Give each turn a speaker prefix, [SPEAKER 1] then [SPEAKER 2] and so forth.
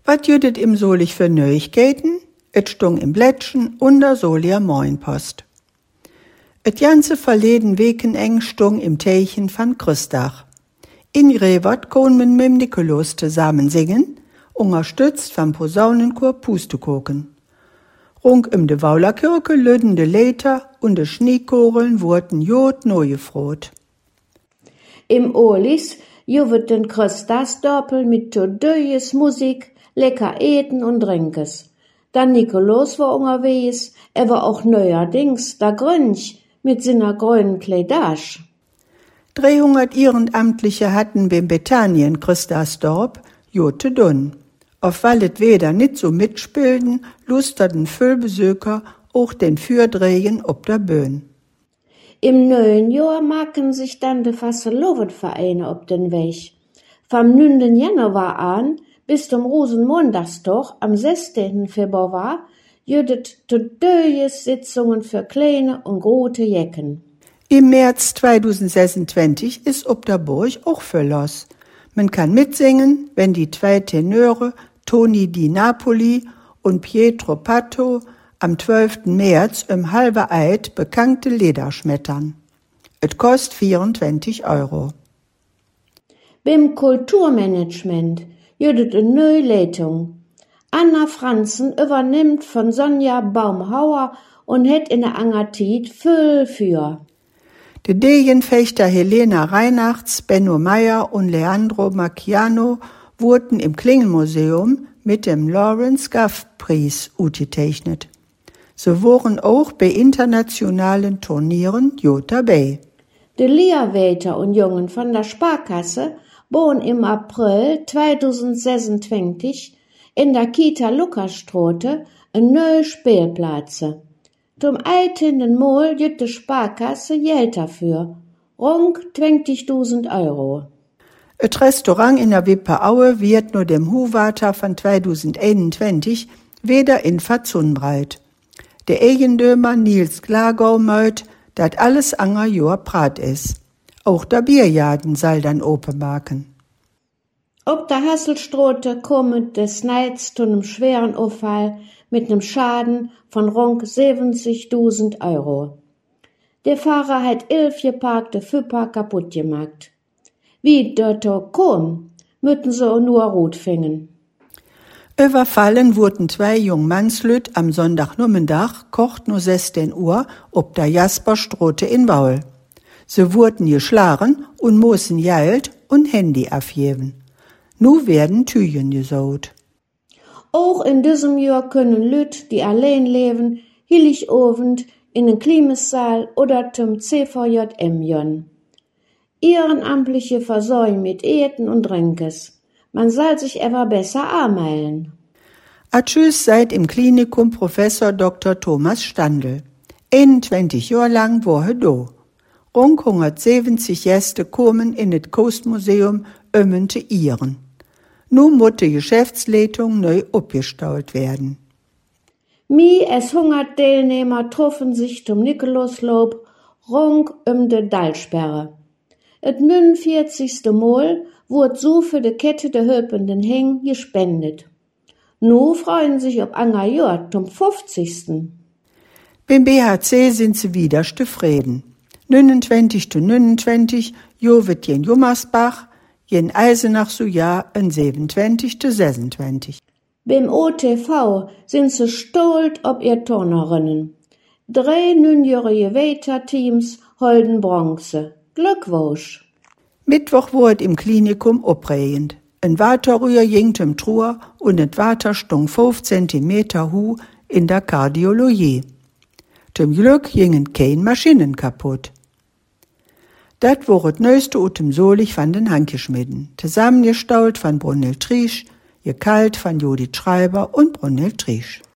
[SPEAKER 1] Wat jüdet im Solich für Neuigkeiten? Et stung im Blättchen unter Solier Moinpost. Et ganze verleden Weken eng stung im Teichen van Christach. In Rewert konmen mit Nikolaus zusammen singen, unterstützt vom Posaunenchor Pustekuchen. Rung de Waulerkirche löden de Leiter und de Schneekogeln wurden jod neue Frot.
[SPEAKER 2] Im Olis juwet den Christasdorpel mit todöjes Musik, lecker Eten und Trinkes. Dann Nikolaus war unterwegs, war auch neuerdings da Grünch mit seiner grünen Kleidage.
[SPEAKER 1] 300 Ehrenamtliche hatten beim Bethanien Christasdorp jote dun. Auf wallet weder nit so mitspilden, lusterten Füllbesöker auch den Fürdrehen ob der Böen.
[SPEAKER 2] Im neuen Jahr machen sich dann de Fastelovenvereine ob den Weg. Vom 9. Januar an bis zum Rosenmontagstag am 16. Februar jüdet todöjes Sitzungen für kleine und große Jecken.
[SPEAKER 1] Im März 2026 ist ob der Burg auch Verlass. Man kann mitsingen, wenn die zwei Tenöre Toni Di Napoli und Pietro Patto am 12. März im halbe Eid bekannte Lieder schmettern. Et kost 24 €.
[SPEAKER 2] Beim Kulturmanagement jüdet eine neue Leitung. Anna Franzen übernimmt von Sonja Baumhauer und het in der Angertit viel für.
[SPEAKER 1] Die Degenfechter Helena Reinachts, Benno Meyer und Leandro Macchiano wurden im Klingelmuseum mit dem Lawrence Gaff-Preis ausgezeichnet. Sie waren auch bei internationalen Turnieren dabei.
[SPEAKER 2] Die Lehrweiter und Jungen von der Sparkasse bauen im April 2026 in der Kita Lukasstraße ein neue Spielplatz. Zum 18. Mal gibt die Sparkasse Geld dafür, rund 20.000 €.
[SPEAKER 1] Das Restaurant in der Wipper-Aue wird nur dem Huwater von 2021 wieder in Verzunbreit. Der Eigendömer Nils Glagau meut, dat alles anger Jahr Prat is. Auch der Bierjaden soll dann open machen.
[SPEAKER 2] Ob der Hasselstraße kommt des Neids zu einem schweren Unfall mit einem Schaden von rund 70.000 €. Der Fahrer hat 11 geparkte Füpper kaputt gemacht. Wie dort kom, müssen sie nur rot fingen.
[SPEAKER 1] Überfallen wurden 2 Jungmannslüt am Sonntagnachmittag, kocht nur 16 Uhr, ob der Jasperstraße in Baul. Sie wurden geschlagen und mussten Geld und Handy abgeben. Nu werden Tüchen gesaut.
[SPEAKER 2] Auch in diesem Jahr können Lüt, die allein leben, Heiligabend in den Klimassaal oder zum CVJM gehen. Ehrenamtliche versorgen mit Eten und Trinkes. Man soll sich aber besser anmelden.
[SPEAKER 1] Tschüss seit im Klinikum Professor Dr. Thomas Standl. 21 Jahre lang war er da. Rund 170 Gäste kommen in das Coastmuseum ömmende Ihren. Nun muss die Geschäftsleitung neu abgestaut werden.
[SPEAKER 2] Es 100 Teilnehmer troffen sich zum Nikolauslob rund de Dallsperre. Et 49. Mal wurde so für die Kette der Hölpenden Heng gespendet. Nu freuen sich ob anger Jahr zum 50.
[SPEAKER 1] Beim BHC sind sie wieder zufrieden. 29. zu 29 Jo wird jen Jummersbach, jen Eisenach so Jahr in 27. zu 26.
[SPEAKER 2] Beim OTV sind sie stolz ob ihr Turnerinnen. 3 9-jährige Waiter-Teams holden Bronze. Glückwunsch!
[SPEAKER 1] Mittwoch wurde im Klinikum opregend. Ein Waterrühr jingt im Truhr und ein Water stung 5 Zentimeter hu in der Kardiologie. Zum Glück gingen keine Maschinen kaputt. Dat war das Neueste ut dem Solich von den Hankeschmidden, zusammengestaut von Brunhild Triesch, gekalt von Judith Schreiber und Brunhild Triesch.